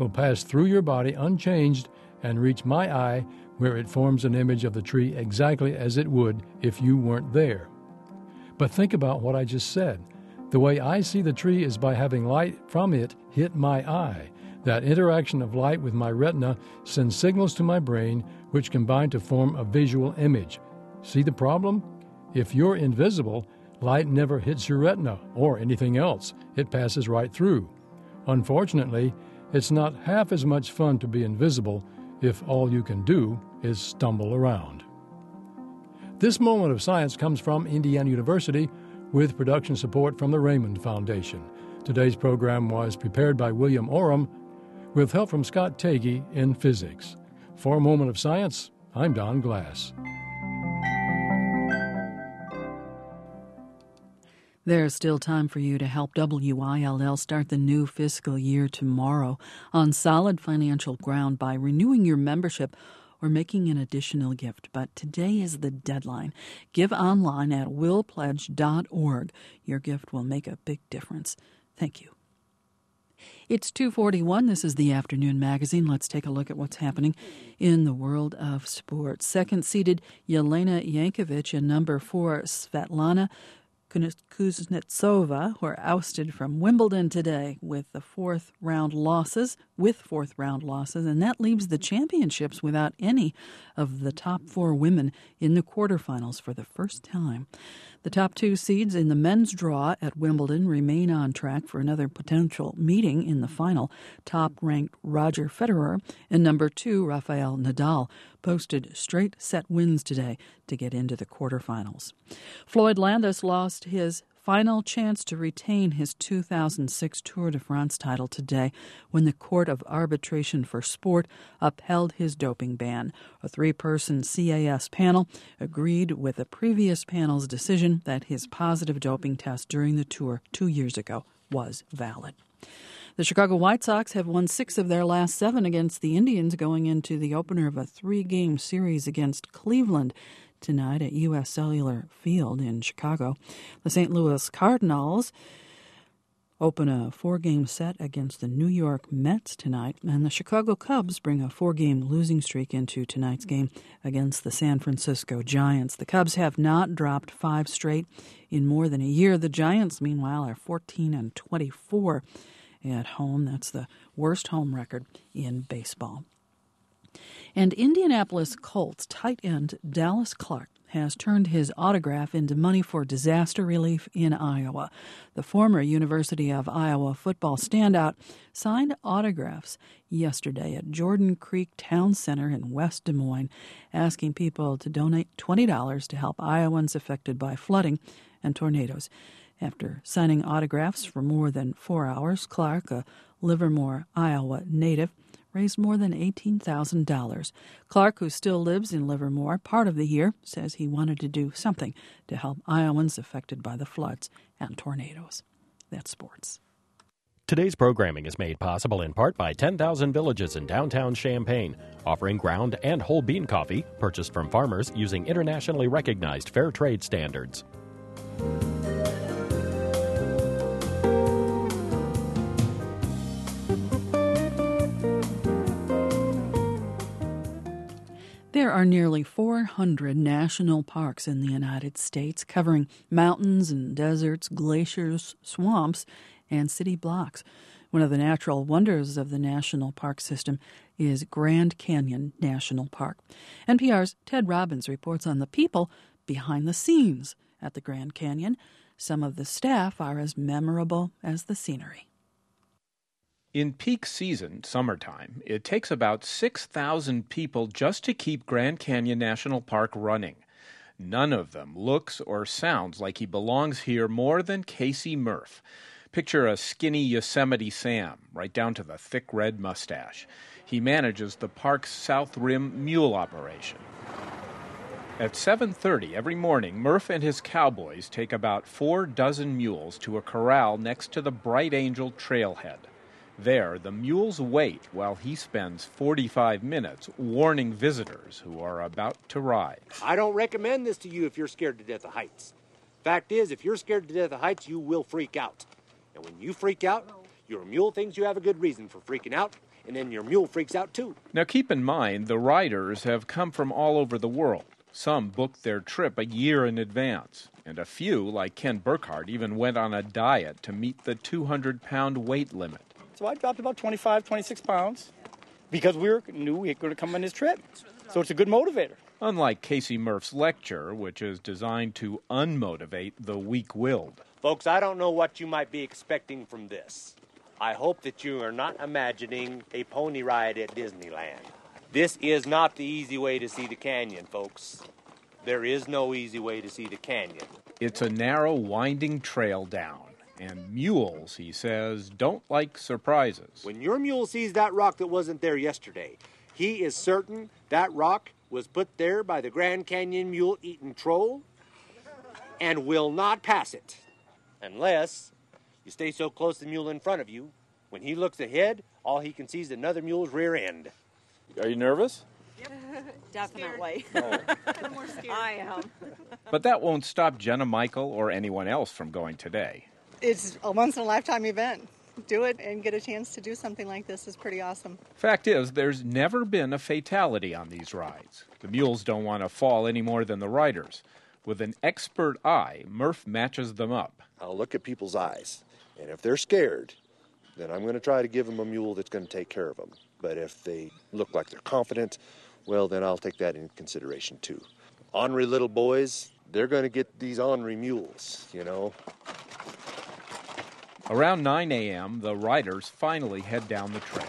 will pass through your body unchanged and reach my eye, where it forms an image of the tree exactly as it would if you weren't there. But think about what I just said. The way I see the tree is by having light from it hit my eye. That interaction of light with my retina sends signals to my brain, which combine to form a visual image. See the problem? If you're invisible, light never hits your retina or anything else. It passes right through. Unfortunately, it's not half as much fun to be invisible if all you can do is stumble around. This moment of science comes from Indiana University with production support from the Raymond Foundation. Today's program was prepared by William Oram with help from Scott Tagey in physics. For a moment of science, I'm Don Glass. There's still time for you to help WILL start the new fiscal year tomorrow on solid financial ground by renewing your membership or making an additional gift. But today is the deadline. Give online at willpledge.org. Your gift will make a big difference. Thank you. It's 2:41. This is the Afternoon Magazine. Let's take a look at what's happening in the world of sports. Second-seeded Yelena Yankovic and number 4 Svetlana Kuznetsova were ousted from Wimbledon today with fourth round losses, and that leaves the championships without any of the top 4 women in the quarterfinals for the first time. The top 2 seeds in the men's draw at Wimbledon remain on track for another potential meeting in the final. Top-ranked Roger Federer and number 2 Rafael Nadal posted straight set wins today to get into the quarterfinals. Floyd Landis lost his final chance to retain his 2006 Tour de France title today when the Court of Arbitration for Sport upheld his doping ban. A 3-person CAS panel agreed with a previous panel's decision that his positive doping test during the Tour 2 years ago was valid. The Chicago White Sox have won 6 of their last 7 against the Indians going into the opener of a 3-game series against Cleveland tonight at U.S. Cellular Field in Chicago. The St. Louis Cardinals open a 4-game set against the New York Mets tonight, and the Chicago Cubs bring a 4-game losing streak into tonight's game against the San Francisco Giants. The Cubs have not dropped 5 straight in more than a year. The Giants, meanwhile, are 14-24 at home. That's the worst home record in baseball. And Indianapolis Colts tight end Dallas Clark has turned his autograph into money for disaster relief in Iowa. The former University of Iowa football standout signed autographs yesterday at Jordan Creek Town Center in West Des Moines, asking people to donate $20 to help Iowans affected by flooding and tornadoes. After signing autographs for more than 4 hours, Clark, a Livermore, Iowa native, raised more than $18,000. Clark, who still lives in Livermore part of the year, says he wanted to do something to help Iowans affected by the floods and tornadoes. That's sports. Today's programming is made possible in part by 10,000 Villages in downtown Champaign, offering ground and whole bean coffee purchased from farmers using internationally recognized fair trade standards. There are nearly 400 national parks in the United States, covering mountains and deserts, glaciers, swamps, and city blocks. One of the natural wonders of the national park system is Grand Canyon National Park. NPR's Ted Robbins reports on the people behind the scenes at the Grand Canyon. Some of the staff are as memorable as the scenery. In peak season, summertime, it takes about 6,000 people just to keep Grand Canyon National Park running. None of them looks or sounds like he belongs here more than Casey Murph. Picture a skinny Yosemite Sam, right down to the thick red mustache. He manages the park's South Rim mule operation. At 7:30 every morning, Murph and his cowboys take about 4 dozen mules to a corral next to the Bright Angel trailhead. There, the mules wait while he spends 45 minutes warning visitors who are about to ride. I don't recommend this to you if you're scared to death of heights. Fact is, if you're scared to death of heights, you will freak out. And when you freak out, Your mule thinks you have a good reason for freaking out, and then your mule freaks out too. Now keep in mind, the riders have come from all over the world. Some booked their trip a year in advance, and a few, like Ken Burkhardt, even went on a diet to meet the 200-pound weight limit. So I dropped about 25, 26 pounds because we knew we were going to come on this trip. So it's a good motivator. Unlike Casey Murph's lecture, which is designed to unmotivate the weak-willed. Folks, I don't know what you might be expecting from this. I hope that you are not imagining a pony ride at Disneyland. This is not the easy way to see the canyon, folks. There is no easy way to see the canyon. It's a narrow, winding trail down, and mules, he says, don't like surprises. When your mule sees that rock that wasn't there yesterday, he is certain that rock was put there by the Grand Canyon mule-eating troll and will not pass it. Unless you stay so close to the mule in front of you, when he looks ahead, all he can see is another mule's rear end. Are you nervous? Definitely. Oh. I'm more scared. I am. But that won't stop Jenna Michael or anyone else from going today. It's a once-in-a-lifetime event. Do it and get a chance to do something like this is pretty awesome. Fact is, there's never been a fatality on these rides. The mules don't want to fall any more than the riders. With an expert eye, Murph matches them up. I'll look at people's eyes, and if they're scared, then I'm going to try to give them a mule that's going to take care of them. But if they look like they're confident, well, then I'll take that into consideration too. Ornery little boys, they're going to get these ornery mules, you know. Around 9 a.m., the riders finally head down the trail.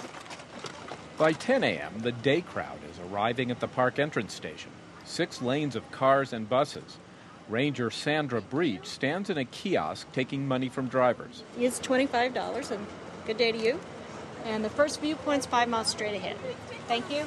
By 10 a.m., the day crowd is arriving at the park entrance station. 6 lanes of cars and buses. Ranger Sandra Breach stands in a kiosk taking money from drivers. It's $25, and good day to you. And the first viewpoint's 5 miles straight ahead. Thank you.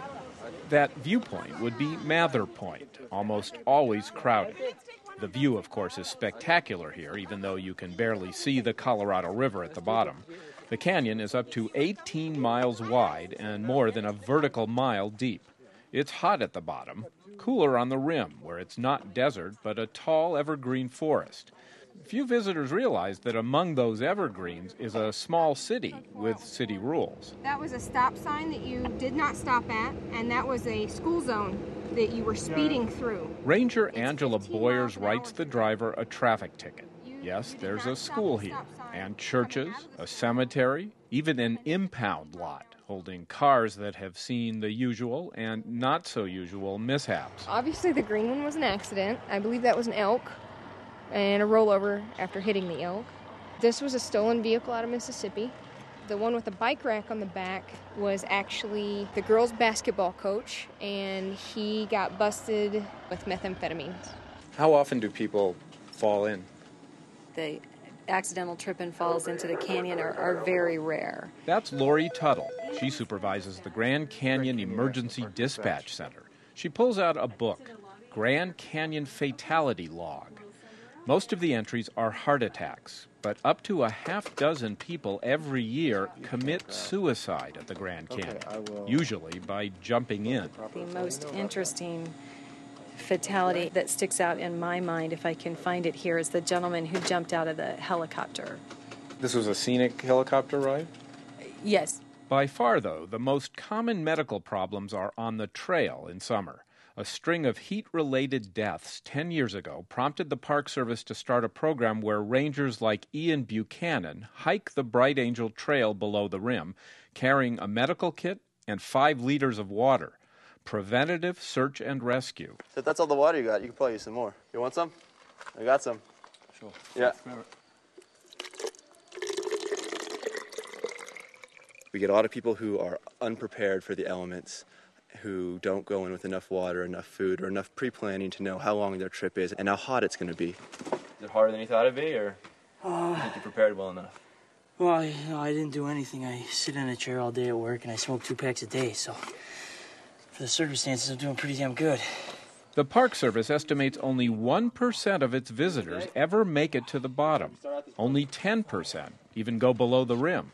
That viewpoint would be Mather Point, almost always crowded. The view, of course, is spectacular here, even though you can barely see the Colorado River at the bottom. The canyon is up to 18 miles wide and more than a vertical mile deep. It's hot at the bottom, cooler on the rim, where it's not desert, but a tall evergreen forest. Few visitors realize that among those evergreens is a small city with city rules. That was a stop sign that you did not stop at, and that was a school zone that you were speeding through. Ranger Angela Boyers writes the driver a traffic ticket. Yes, there's a school here, and churches, a cemetery, even an impound lot holding cars that have seen the usual and not so usual mishaps. Obviously the green one was an accident. I believe that was an elk and a rollover after hitting the elk. This was a stolen vehicle out of Mississippi. The one with the bike rack on the back was actually the girls' basketball coach, and he got busted with methamphetamines. How often do people fall in? The accidental trip and falls into the canyon are very rare. That's Lori Tuttle. She supervises the Grand Canyon Emergency Dispatch Center. She pulls out a book, Grand Canyon Fatality Log. Most of the entries are heart attacks, but up to a half dozen people every year commit suicide at the Grand Canyon, usually by jumping in. The most interesting fatality that sticks out in my mind, if I can find it here, is the gentleman who jumped out of the helicopter. This was a scenic helicopter ride? Yes. By far, though, the most common medical problems are on the trail in summer. A string of heat-related deaths 10 years ago prompted the Park Service to start a program where rangers like Ian Buchanan hike the Bright Angel Trail below the rim, carrying a medical kit and 5 liters of water. Preventative search and rescue. So if that's all the water you got, you can probably use some more. You want some? I got some. Sure. Yeah. We get a lot of people who are unprepared for the elements, who don't go in with enough water, enough food, or enough pre-planning to know how long their trip is and how hot it's going to be. Is it harder than you thought it'd be, or do you think you prepared well enough? Well, I didn't do anything. I sit in a chair all day at work, and I smoke 2 packs a day, so for the circumstances, I'm doing pretty damn good. The Park Service estimates only 1% of its visitors ever make it to the bottom. Only 10% even go below the rim.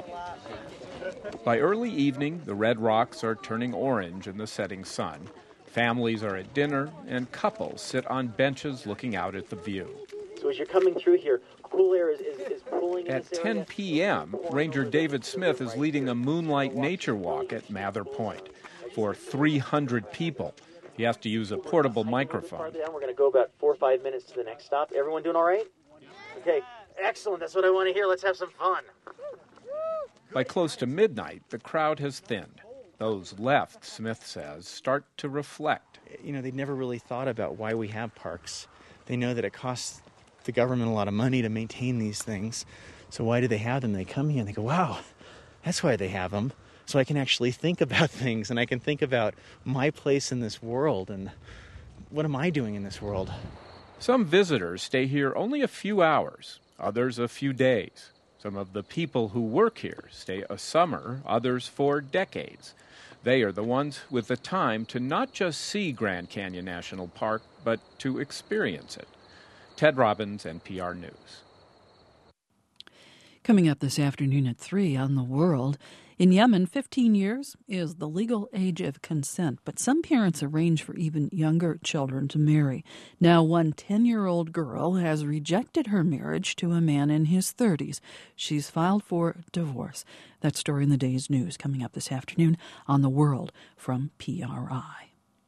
By early evening, the red rocks are turning orange in the setting sun. Families are at dinner, and couples sit on benches looking out at the view. So as you're coming through here, cool air is pulling in At this area. 10 p.m., Ranger David Smith is leading a moonlight nature walk at Mather Point for 300 people. He has to use a portable microphone. We're going to go about 4 or 5 minutes to the next stop. Everyone doing all right? Okay, excellent. That's what I want to hear. Let's have some fun. By close to midnight, the crowd has thinned. Those left, Smith says, start to reflect. You know, they'd never really thought about why we have parks. They know that it costs the government a lot of money to maintain these things. So why do they have them? They come here and they go, wow, that's why they have them. So I can actually think about things, and I can think about my place in this world and what am I doing in this world. Some visitors stay here only a few hours, others a few days. Some of the people who work here stay a summer, others for decades. They are the ones with the time to not just see Grand Canyon National Park, but to experience it. Ted Robbins, NPR News. Coming up this afternoon at 3 on The World, in Yemen, 15 years is the legal age of consent, but some parents arrange for even younger children to marry. Now, one 10-year-old girl has rejected her marriage to a man in his 30s. She's filed for divorce. That story in the day's news coming up this afternoon on The World from PRI.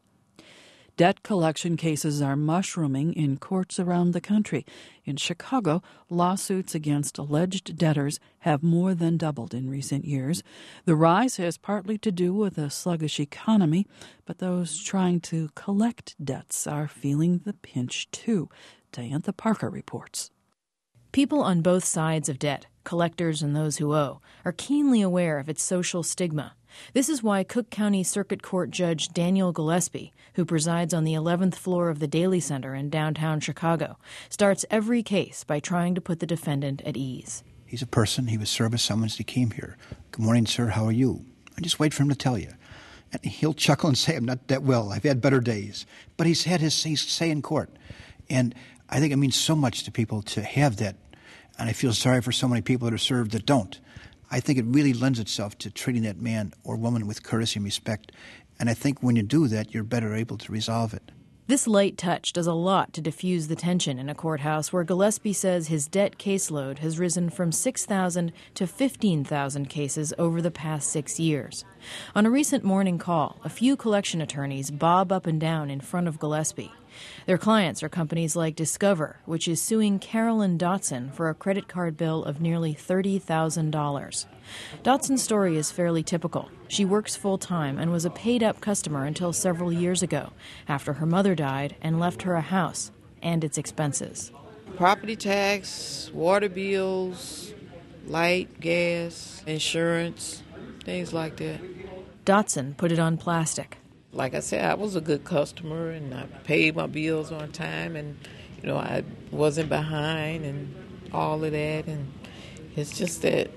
Debt collection cases are mushrooming in courts around the country. In Chicago, lawsuits against alleged debtors have more than doubled in recent years. The rise has partly to do with a sluggish economy, but those trying to collect debts are feeling the pinch too. Diantha Parker reports. People on both sides of debt, collectors and those who owe, are keenly aware of its social stigma. This is why Cook County Circuit Court Judge Daniel Gillespie, who presides on the 11th floor of the Daly Center in downtown Chicago, starts every case by trying to put the defendant at ease. He's a person. He was served as someone as he came here. Good morning, sir. How are you? I just wait for him to tell you. And he'll chuckle and say, I'm not that well. I've had better days. But he's had his say in court. And I think it means so much to people to have that. And I feel sorry for so many people that are served that don't. I think it really lends itself to treating that man or woman with courtesy and respect. And I think when you do that, you're better able to resolve it. This light touch does a lot to diffuse the tension in a courthouse where Gillespie says his debt caseload has risen from 6,000 to 15,000 cases over the past 6 years. On a recent morning call, a few collection attorneys bob up and down in front of Gillespie. Their clients are companies like Discover, which is suing Carolyn Dotson for a credit card bill of nearly $30,000. Dotson's story is fairly typical. She works full-time and was a paid-up customer until several years ago, after her mother died and left her a house and its expenses. Property tax, water bills, light, gas, insurance, things like that. Dotson put it on plastic. Like I said, I was a good customer, and I paid my bills on time, and, I wasn't behind and all of that, and it's just that,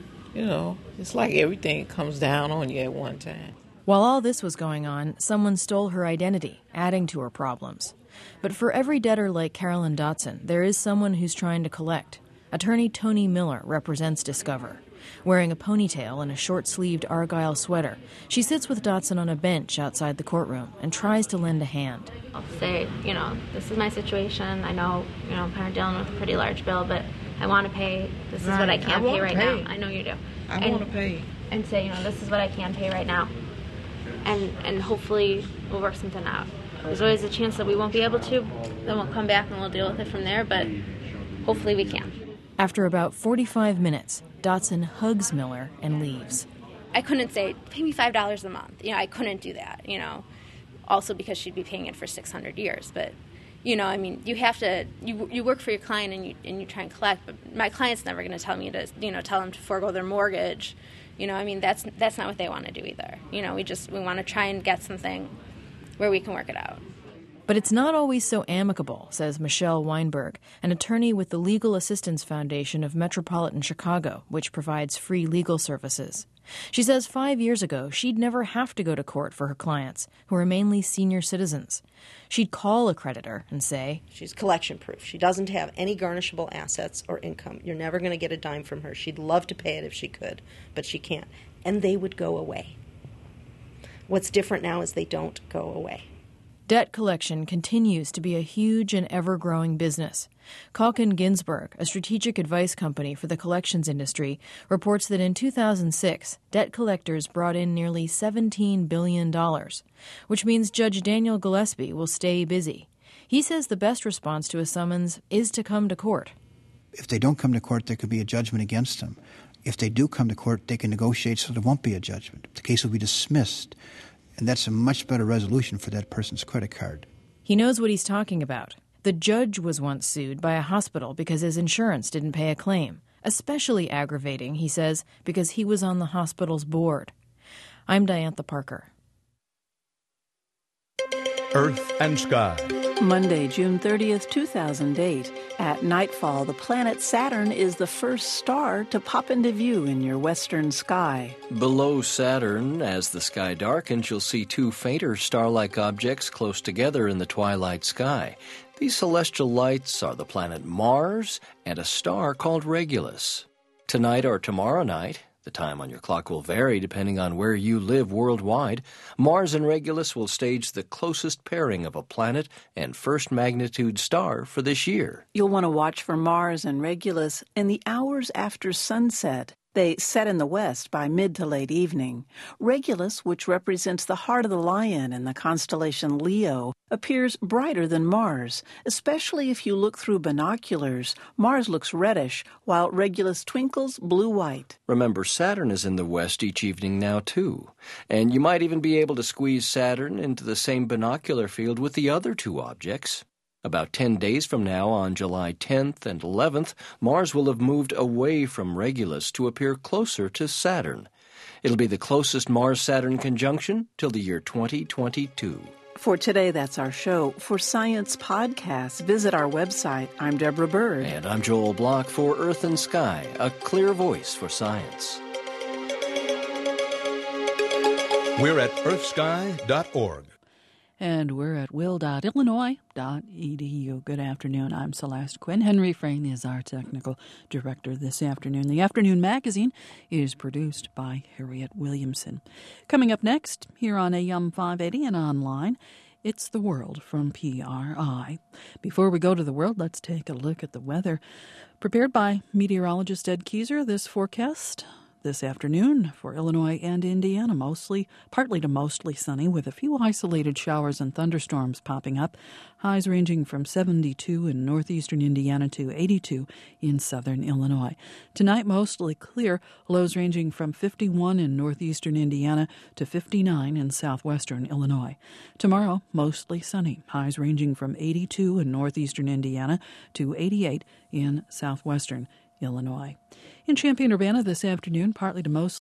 it's like everything comes down on you at one time. While all this was going on, someone stole her identity, adding to her problems. But for every debtor like Carolyn Dotson, there is someone who's trying to collect. Attorney Tony Miller represents Discover. Wearing a ponytail and a short-sleeved Argyle sweater, she sits with Dotson on a bench outside the courtroom and tries to lend a hand. I'll say, this is my situation. I know, I'm kind of dealing with a pretty large bill, but I want to pay. This is what I can pay right now. I know you do. I want to pay. And say, this is what I can pay right now. And hopefully we'll work something out. There's always a chance that we won't be able to. Then we'll come back and we'll deal with it from there, but hopefully we can. After about 45 minutes, Dotson hugs Miller and leaves. I couldn't say, pay me $5 a month. I couldn't do that, Also because she'd be paying it for 600 years. But, you have to, you work for your client and you try and collect. But my client's never going to tell me to, tell them to forego their mortgage. That's not what they want to do either. We want to try and get something where we can work it out. But it's not always so amicable, says Michelle Weinberg, an attorney with the Legal Assistance Foundation of Metropolitan Chicago, which provides free legal services. She says 5 years ago, she'd never have to go to court for her clients, who are mainly senior citizens. She'd call a creditor and say, she's collection proof. She doesn't have any garnishable assets or income. You're never going to get a dime from her. She'd love to pay it if she could, but she can't. And they would go away. What's different now is they don't go away. Debt collection continues to be a huge and ever-growing business. Kalkin Ginsberg, a strategic advice company for the collections industry, reports that in 2006, debt collectors brought in nearly $17 billion, which means Judge Daniel Gillespie will stay busy. He says the best response to a summons is to come to court. If they don't come to court, there could be a judgment against them. If they do come to court, they can negotiate so there won't be a judgment. The case will be dismissed, and that's a much better resolution for that person's credit card. He knows what he's talking about. The judge was once sued by a hospital because his insurance didn't pay a claim. Especially aggravating, he says, because he was on the hospital's board. I'm Diantha Parker. Earth and Sky. Monday, June 30th, 2008. At nightfall, the planet Saturn is the first star to pop into view in your western sky. Below Saturn, as the sky darkens, you'll see two fainter star-like objects close together in the twilight sky. These celestial lights are the planet Mars and a star called Regulus. Tonight or tomorrow night, the time on your clock will vary depending on where you live worldwide, Mars and Regulus will stage the closest pairing of a planet and first magnitude star for this year. You'll want to watch for Mars and Regulus in the hours after sunset. They set in the west by mid to late evening. Regulus, which represents the heart of the lion in the constellation Leo, appears brighter than Mars, especially if you look through binoculars. Mars looks reddish, while Regulus twinkles blue-white. Remember, Saturn is in the west each evening now, too. And you might even be able to squeeze Saturn into the same binocular field with the other two objects. About 10 days from now, on July 10th and 11th, Mars will have moved away from Regulus to appear closer to Saturn. It'll be the closest Mars-Saturn conjunction till the year 2022. For today, that's our show. For Science Podcasts, visit our website. I'm Deborah Bird. And I'm Joel Block for Earth and Sky, a clear voice for science. We're at earthsky.org. And we're at will.illinois.edu. Good afternoon. I'm Celeste Quinn. Henry Frayne is our technical director this afternoon. The Afternoon Magazine is produced by Harriet Williamson. Coming up next, here on AM 580 and online, it's The World from PRI. Before we go to the world, let's take a look at the weather. Prepared by meteorologist Ed Keyser, this forecast this afternoon for Illinois and Indiana, partly to mostly sunny with a few isolated showers and thunderstorms popping up. Highs ranging from 72 in northeastern Indiana to 82 in southern Illinois. Tonight, mostly clear, lows ranging from 51 in northeastern Indiana to 59 in southwestern Illinois. Tomorrow, mostly sunny. Highs ranging from 82 in northeastern Indiana to 88 in southwestern Illinois. In Champaign-Urbana this afternoon, partly to mostly